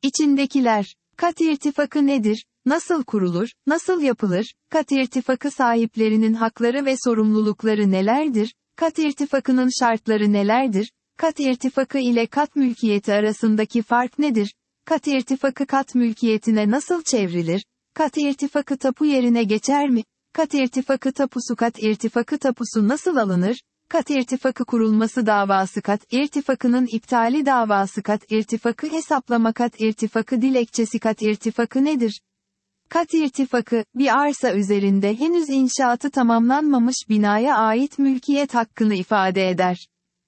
İçindekiler. Kat irtifakı nedir? Nasıl kurulur? Nasıl yapılır? Kat irtifakı sahiplerinin hakları ve sorumlulukları nelerdir? Kat irtifakının şartları nelerdir? Kat irtifakı ile kat mülkiyeti arasındaki fark nedir? Kat irtifakı kat mülkiyetine nasıl çevrilir? Kat irtifakı tapu yerine geçer mi? Kat irtifakı tapusu nasıl alınır? Kat irtifakı kurulması davası kat irtifakının iptali davası kat irtifakı hesaplama kat irtifakı dilekçesi kat irtifakı nedir? Kat irtifakı, bir arsa üzerinde henüz inşaatı tamamlanmamış binaya ait mülkiyet hakkını ifade eder.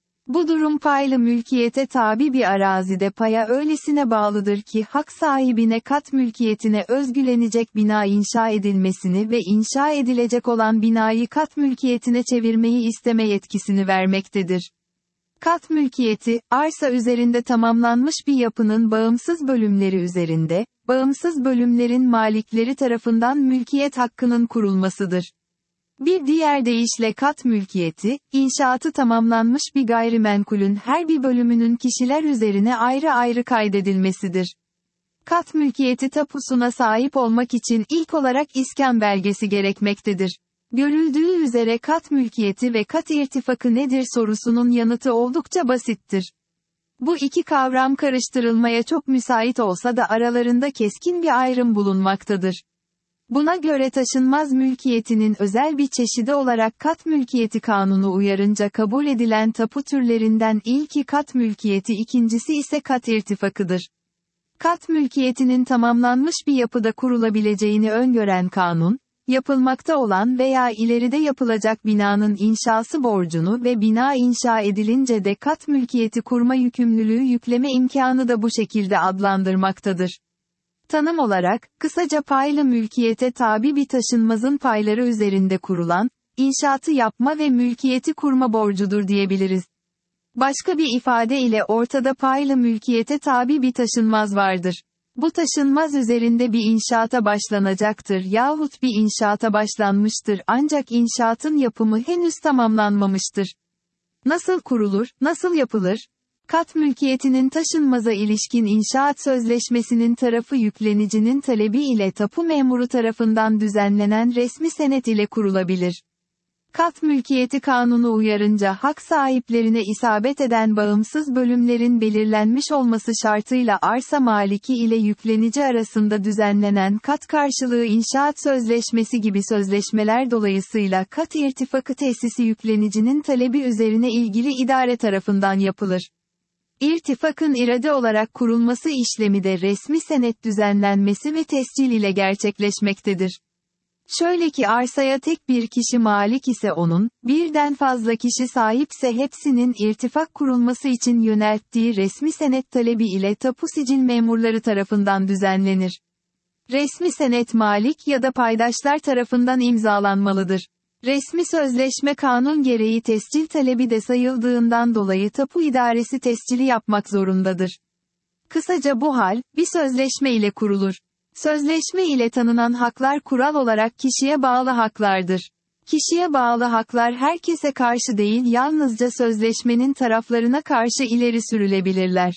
Bu durum paylı mülkiyete tabi bir arazide paya öylesine bağlıdır ki hak sahibine kat mülkiyetine özgülenecek bina inşa edilmesini ve inşa edilecek olan binayı kat mülkiyetine çevirmeyi isteme yetkisini vermektedir. Kat mülkiyeti, arsa üzerinde tamamlanmış bir yapının bağımsız bölümleri üzerinde, bağımsız bölümlerin malikleri tarafından mülkiyet hakkının kurulmasıdır. Bir diğer deyişle kat mülkiyeti, inşaatı tamamlanmış bir gayrimenkulün her bir bölümünün kişiler üzerine ayrı ayrı kaydedilmesidir. Kat mülkiyeti tapusuna sahip olmak için ilk olarak iskan belgesi gerekmektedir. Görüldüğü üzere kat mülkiyeti ve kat irtifakı nedir sorusunun yanıtı oldukça basittir. Bu iki kavram karıştırılmaya çok müsait olsa da aralarında keskin bir ayrım bulunmaktadır. Buna göre taşınmaz mülkiyetinin özel bir çeşidi olarak kat mülkiyeti kanunu uyarınca kabul edilen tapu türlerinden ilki kat mülkiyeti, ikincisi ise kat irtifakıdır. Kat mülkiyetinin tamamlanmış bir yapıda kurulabileceğini öngören kanun, yapılmakta olan veya ileride yapılacak binanın inşası borcunu ve bina inşa edilince de kat mülkiyeti kurma yükümlülüğü yükleme imkanı da bu şekilde adlandırmaktadır. Tanım olarak, kısaca paylı mülkiyete tabi bir taşınmazın payları üzerinde kurulan, inşaatı yapma ve mülkiyeti kurma borcudur diyebiliriz. Başka bir ifade ile ortada paylı mülkiyete tabi bir taşınmaz vardır. Bu taşınmaz üzerinde bir inşaata başlanacaktır yahut bir inşaata başlanmıştır ancak inşaatın yapımı henüz tamamlanmamıştır. Nasıl kurulur, nasıl yapılır? Kat mülkiyetinin taşınmaza ilişkin inşaat sözleşmesinin tarafı yüklenicinin talebi ile tapu memuru tarafından düzenlenen resmi senet ile kurulabilir. Kat mülkiyeti kanunu uyarınca hak sahiplerine isabet eden bağımsız bölümlerin belirlenmiş olması şartıyla arsa maliki ile yüklenici arasında düzenlenen kat karşılığı inşaat sözleşmesi gibi sözleşmeler dolayısıyla kat irtifakı tesisi yüklenicinin talebi üzerine ilgili idare tarafından yapılır. İrtifakın irade olarak kurulması işlemi de resmi senet düzenlenmesi ve tescil ile gerçekleşmektedir. Şöyle ki arsaya tek bir kişi malik ise onun, birden fazla kişi sahipse hepsinin irtifak kurulması için yönelttiği resmi senet talebi ile tapu sicil memurları tarafından düzenlenir. Resmi senet malik ya da paydaşlar tarafından imzalanmalıdır. Resmi sözleşme kanun gereği tescil talebi de sayıldığından dolayı tapu idaresi tescili yapmak zorundadır. Kısaca bu hal, bir sözleşme ile kurulur. Sözleşme ile tanınan haklar kural olarak kişiye bağlı haklardır. Kişiye bağlı haklar herkese karşı değil yalnızca sözleşmenin taraflarına karşı ileri sürülebilirler.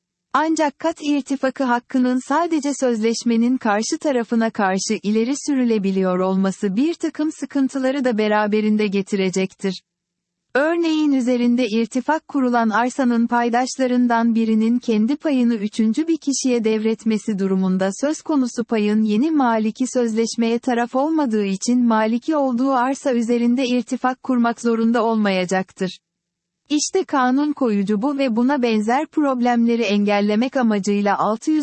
Ancak kat irtifakı hakkının sadece sözleşmenin karşı tarafına karşı ileri sürülebiliyor olması bir takım sıkıntıları da beraberinde getirecektir. Örneğin üzerinde irtifak kurulan arsanın paydaşlarından birinin kendi payını üçüncü bir kişiye devretmesi durumunda söz konusu payın yeni maliki sözleşmeye taraf olmadığı için maliki olduğu arsa üzerinde irtifak kurmak zorunda olmayacaktır. İşte kanun koyucu bu ve buna benzer problemleri engellemek amacıyla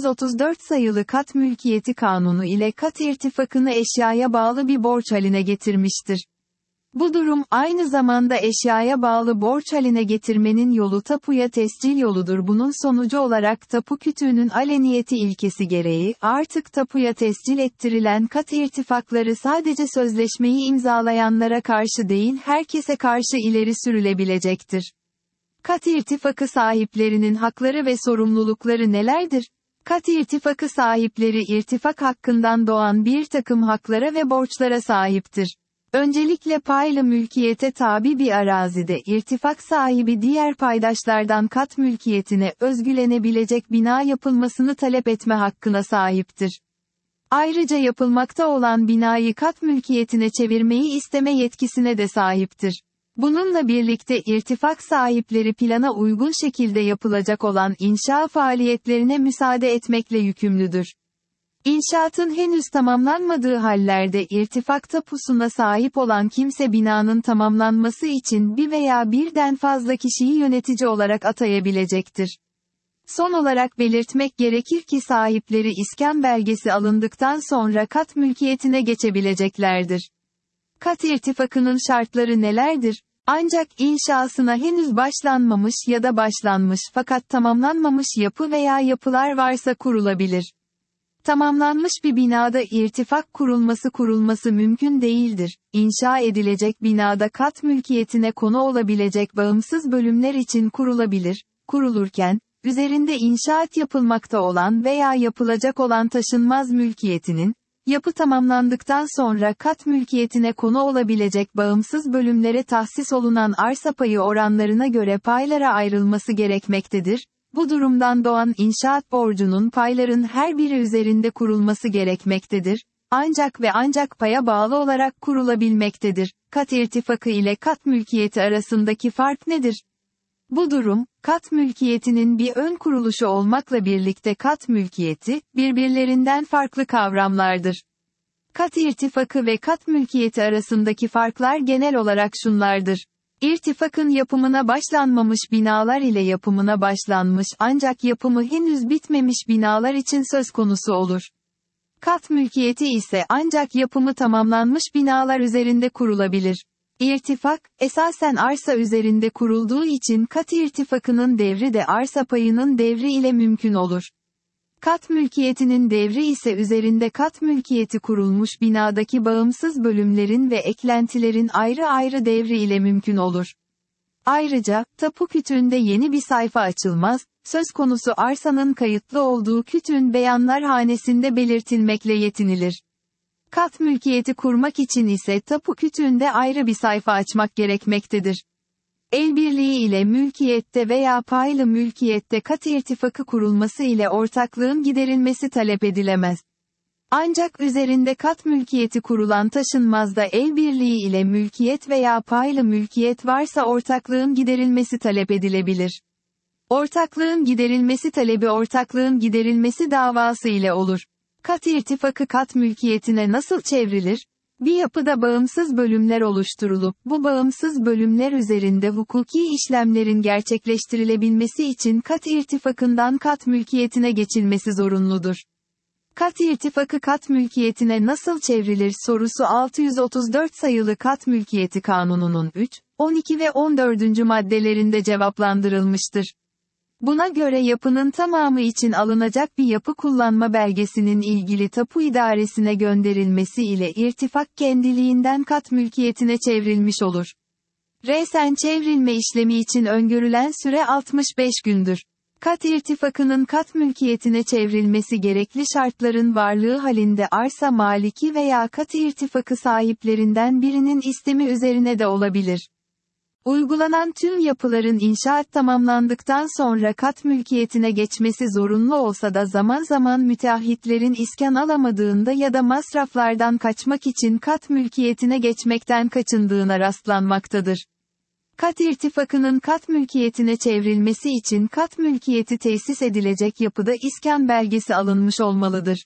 634 sayılı Kat Mülkiyeti Kanunu ile kat irtifakını eşyaya bağlı bir borç haline getirmiştir. Bu durum aynı zamanda eşyaya bağlı borç haline getirmenin yolu tapuya tescil yoludur. Bunun sonucu olarak tapu kütüğünün aleniyeti ilkesi gereği artık tapuya tescil ettirilen kat irtifakları sadece sözleşmeyi imzalayanlara karşı değil herkese karşı ileri sürülebilecektir. Kat irtifakı sahiplerinin hakları ve sorumlulukları nelerdir? Kat irtifakı sahipleri irtifak hakkından doğan bir takım haklara ve borçlara sahiptir. Öncelikle paylı mülkiyete tabi bir arazide irtifak sahibi diğer paydaşlardan kat mülkiyetine özgülenebilecek bina yapılmasını talep etme hakkına sahiptir. Ayrıca yapılmakta olan binayı kat mülkiyetine çevirmeyi isteme yetkisine de sahiptir. Bununla birlikte irtifak sahipleri plana uygun şekilde yapılacak olan inşa faaliyetlerine müsaade etmekle yükümlüdür. İnşaatın henüz tamamlanmadığı hallerde irtifak tapusuna sahip olan kimse binanın tamamlanması için bir veya birden fazla kişiyi yönetici olarak atayabilecektir. Son olarak belirtmek gerekir ki sahipleri iskan belgesi alındıktan sonra kat mülkiyetine geçebileceklerdir. Kat irtifakının şartları nelerdir? Ancak inşasına henüz başlanmamış ya da başlanmış fakat tamamlanmamış yapı veya yapılar varsa kurulabilir. Tamamlanmış bir binada irtifak kurulması mümkün değildir. İnşa edilecek binada kat mülkiyetine konu olabilecek bağımsız bölümler için kurulabilir. Kurulurken, üzerinde inşaat yapılmakta olan veya yapılacak olan taşınmaz mülkiyetinin, yapı tamamlandıktan sonra kat mülkiyetine konu olabilecek bağımsız bölümlere tahsis olunan arsa payı oranlarına göre paylara ayrılması gerekmektedir. Bu durumdan doğan inşaat borcunun payların her biri üzerinde kurulması gerekmektedir. Ancak paya bağlı olarak kurulabilmektedir. Kat irtifakı ile kat mülkiyeti arasındaki fark nedir? Bu durum, kat mülkiyetinin bir ön kuruluşu olmakla birlikte kat mülkiyeti, birbirlerinden farklı kavramlardır. Kat irtifakı ve kat mülkiyeti arasındaki farklar genel olarak şunlardır. İrtifakın yapımına başlanmamış binalar ile yapımına başlanmış ancak yapımı henüz bitmemiş binalar için söz konusu olur. Kat mülkiyeti ise ancak yapımı tamamlanmış binalar üzerinde kurulabilir. İrtifak, esasen arsa üzerinde kurulduğu için kat irtifakının devri de arsa payının devri ile mümkün olur. Kat mülkiyetinin devri ise üzerinde kat mülkiyeti kurulmuş binadaki bağımsız bölümlerin ve eklentilerin ayrı ayrı devri ile mümkün olur. Ayrıca, tapu kütüğünde yeni bir sayfa açılmaz, söz konusu arsanın kayıtlı olduğu kütüğün beyanlar hanesinde belirtilmekle yetinilir. Kat mülkiyeti kurmak için ise tapu kütüğünde ayrı bir sayfa açmak gerekmektedir. El birliği ile mülkiyette veya paylı mülkiyette kat irtifakı kurulması ile ortaklığın giderilmesi talep edilemez. Ancak üzerinde kat mülkiyeti kurulan taşınmazda el birliği ile mülkiyet veya paylı mülkiyet varsa ortaklığın giderilmesi talep edilebilir. Ortaklığın giderilmesi talebi ortaklığın giderilmesi davası ile olur. Kat irtifakı kat mülkiyetine nasıl çevrilir? Bir yapıda bağımsız bölümler oluşturulup, bu bağımsız bölümler üzerinde hukuki işlemlerin gerçekleştirilebilmesi için kat irtifakından kat mülkiyetine geçilmesi zorunludur. Kat irtifakı kat mülkiyetine nasıl çevrilir sorusu 634 sayılı Kat Mülkiyeti Kanunu'nun 3, 12 ve 14. maddelerinde cevaplandırılmıştır. Buna göre yapının tamamı için alınacak bir yapı kullanma belgesinin ilgili tapu idaresine gönderilmesi ile irtifak kendiliğinden kat mülkiyetine çevrilmiş olur. Resen çevrilme işlemi için öngörülen süre 65 gündür. Kat irtifakının kat mülkiyetine çevrilmesi gerekli şartların varlığı halinde arsa maliki veya kat irtifakı sahiplerinden birinin istemi üzerine de olabilir. Uygulanan tüm yapıların inşaat tamamlandıktan sonra kat mülkiyetine geçmesi zorunlu olsa da zaman zaman müteahhitlerin iskan alamadığında ya da masraflardan kaçmak için kat mülkiyetine geçmekten kaçındığına rastlanmaktadır. Kat irtifakının kat mülkiyetine çevrilmesi için kat mülkiyeti tesis edilecek yapıda iskan belgesi alınmış olmalıdır.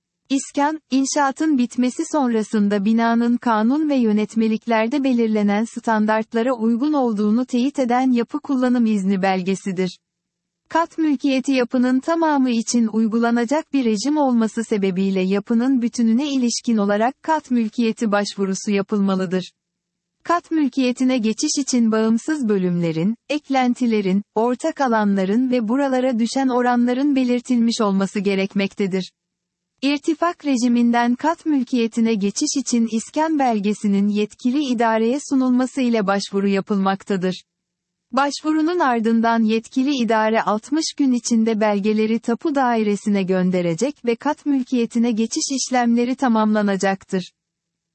İskan, inşaatın bitmesi sonrasında binanın kanun ve yönetmeliklerde belirlenen standartlara uygun olduğunu teyit eden yapı kullanım izni belgesidir. Kat mülkiyeti yapının tamamı için uygulanacak bir rejim olması sebebiyle yapının bütününe ilişkin olarak kat mülkiyeti başvurusu yapılmalıdır. Kat mülkiyetine geçiş için bağımsız bölümlerin, eklentilerin, ortak alanların ve buralara düşen oranların belirtilmiş olması gerekmektedir. İrtifak rejiminden kat mülkiyetine geçiş için iskan belgesinin yetkili idareye sunulması ile başvuru yapılmaktadır. Başvurunun ardından yetkili idare 60 gün içinde belgeleri tapu dairesine gönderecek ve kat mülkiyetine geçiş işlemleri tamamlanacaktır.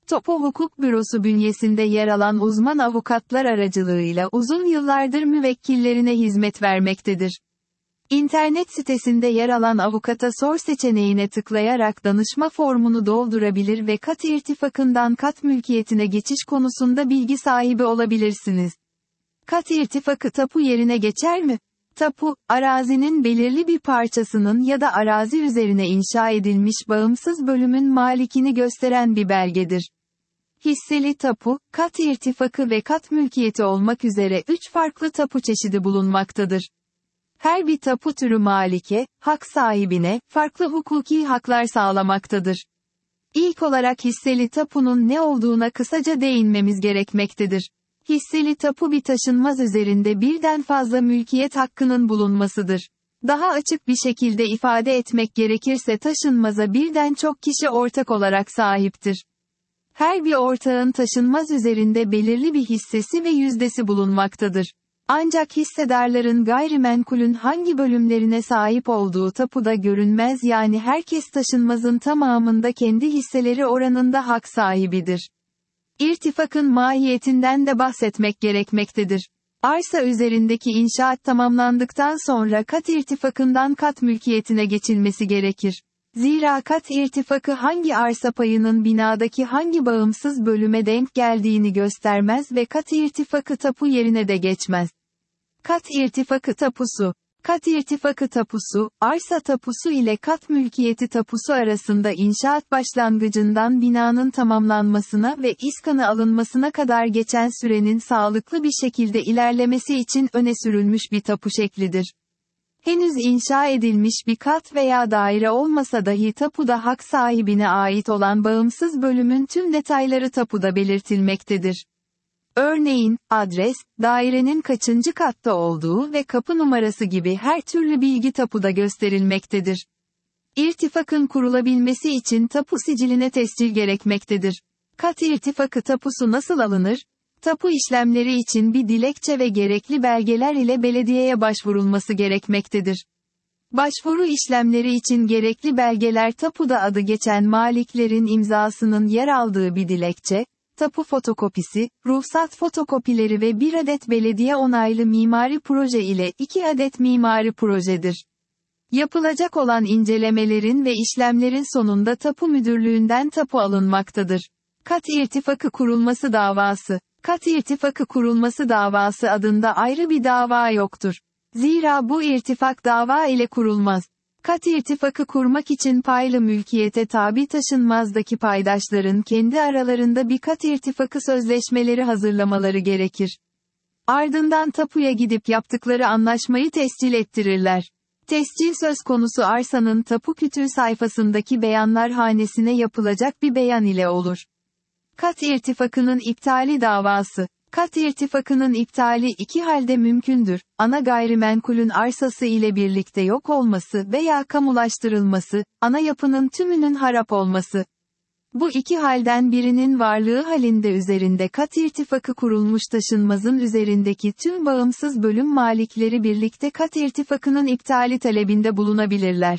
Topo Hukuk Bürosu bünyesinde yer alan uzman avukatlar aracılığıyla uzun yıllardır müvekkillerine hizmet vermektedir. İnternet sitesinde yer alan Avukata Sor seçeneğine tıklayarak danışma formunu doldurabilir ve kat irtifakından kat mülkiyetine geçiş konusunda bilgi sahibi olabilirsiniz. Kat irtifakı tapu yerine geçer mi? Tapu, arazinin belirli bir parçasının ya da arazi üzerine inşa edilmiş bağımsız bölümün malikini gösteren bir belgedir. Hisseli tapu, kat irtifakı ve kat mülkiyeti olmak üzere 3 farklı tapu çeşidi bulunmaktadır. Her bir tapu türü malike, hak sahibine, farklı hukuki haklar sağlamaktadır. İlk olarak hisseli tapunun ne olduğuna kısaca değinmemiz gerekmektedir. Hisseli tapu bir taşınmaz üzerinde birden fazla mülkiyet hakkının bulunmasıdır. Daha açık bir şekilde ifade etmek gerekirse taşınmaza birden çok kişi ortak olarak sahiptir. Her bir ortağın taşınmaz üzerinde belirli bir hissesi ve yüzdesi bulunmaktadır. Ancak hissedarların gayrimenkulün hangi bölümlerine sahip olduğu tapuda görünmez, yani herkes taşınmazın tamamında kendi hisseleri oranında hak sahibidir. İrtifakın mahiyetinden de bahsetmek gerekmektedir. Arsa üzerindeki inşaat tamamlandıktan sonra kat irtifakından kat mülkiyetine geçilmesi gerekir. Zira kat irtifakı hangi arsa payının binadaki hangi bağımsız bölüme denk geldiğini göstermez ve kat irtifakı tapu yerine de geçmez. Kat irtifakı tapusu. Kat irtifakı tapusu, arsa tapusu ile kat mülkiyeti tapusu arasında inşaat başlangıcından binanın tamamlanmasına ve iskanı alınmasına kadar geçen sürenin sağlıklı bir şekilde ilerlemesi için öne sürülmüş bir tapu şeklidir. Henüz inşa edilmiş bir kat veya daire olmasa dahi tapuda hak sahibine ait olan bağımsız bölümün tüm detayları tapuda belirtilmektedir. Örneğin, adres, dairenin kaçıncı katta olduğu ve kapı numarası gibi her türlü bilgi tapuda gösterilmektedir. İrtifakın kurulabilmesi için tapu siciline tescil gerekmektedir. Kat irtifakı tapusu nasıl alınır? Tapu işlemleri için bir dilekçe ve gerekli belgeler ile belediyeye başvurulması gerekmektedir. Başvuru işlemleri için gerekli belgeler tapuda adı geçen maliklerin imzasının yer aldığı bir dilekçe, tapu fotokopisi, ruhsat fotokopileri ve 1 adet belediye onaylı mimari proje ile 2 adet mimari projedir. Yapılacak olan incelemelerin ve işlemlerin sonunda tapu müdürlüğünden tapu alınmaktadır. Kat irtifakı kurulması davası. Kat irtifakı kurulması davası adında ayrı bir dava yoktur. Zira bu irtifak dava ile kurulmaz. Kat irtifakı kurmak için paylı mülkiyete tabi taşınmazdaki paydaşların kendi aralarında bir kat irtifakı sözleşmeleri hazırlamaları gerekir. Ardından tapuya gidip yaptıkları anlaşmayı tescil ettirirler. Tescil söz konusu arsanın tapu kütüğü sayfasındaki beyanlar hanesine yapılacak bir beyan ile olur. Kat irtifakının iptali davası. Kat irtifakının iptali iki halde mümkündür: ana gayrimenkulün arsası ile birlikte yok olması veya kamulaştırılması, ana yapının tümünün harap olması. Bu iki halden birinin varlığı halinde üzerinde kat irtifakı kurulmuş taşınmazın üzerindeki tüm bağımsız bölüm malikleri birlikte kat irtifakının iptali talebinde bulunabilirler.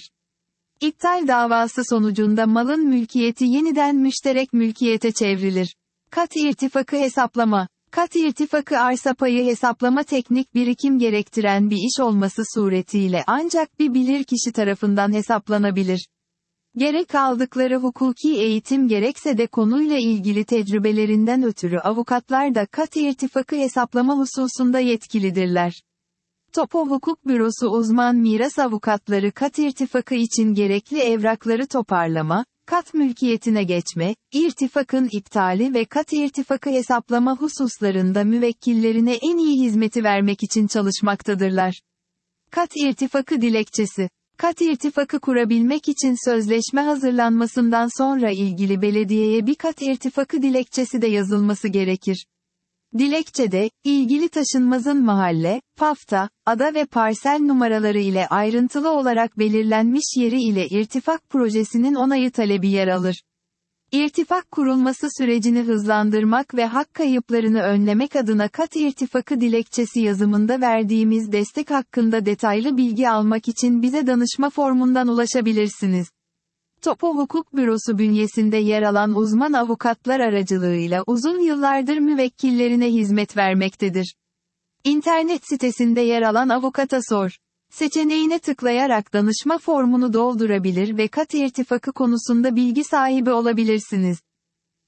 İptal davası sonucunda malın mülkiyeti yeniden müşterek mülkiyete çevrilir. Kat irtifakı hesaplama. Kat irtifakı arsa payı hesaplama teknik birikim gerektiren bir iş olması suretiyle ancak bir bilirkişi tarafından hesaplanabilir. Gerek aldıkları hukuki eğitim gerekse de konuyla ilgili tecrübelerinden ötürü avukatlar da kat irtifakı hesaplama hususunda yetkilidirler. Topo Hukuk Bürosu uzman miras avukatları kat irtifakı için gerekli evrakları toparlama, kat mülkiyetine geçme, irtifakın iptali ve kat irtifakı hesaplama hususlarında müvekkillerine en iyi hizmeti vermek için çalışmaktadırlar. Kat irtifakı dilekçesi. Kat irtifakı kurabilmek için sözleşme hazırlanmasından sonra ilgili belediyeye bir kat irtifakı dilekçesi de yazılması gerekir. Dilekçede, ilgili taşınmazın mahalle, pafta, ada ve parsel numaraları ile ayrıntılı olarak belirlenmiş yeri ile irtifak projesinin onayı talebi yer alır. İrtifak kurulması sürecini hızlandırmak ve hak kayıplarını önlemek adına kat irtifakı dilekçesi yazımında verdiğimiz destek hakkında detaylı bilgi almak için bize danışma formundan ulaşabilirsiniz. Topo Hukuk Bürosu bünyesinde yer alan uzman avukatlar aracılığıyla uzun yıllardır müvekkillerine hizmet vermektedir. İnternet sitesinde yer alan Avukata Sor seçeneğine tıklayarak danışma formunu doldurabilir ve kat irtifakı konusunda bilgi sahibi olabilirsiniz.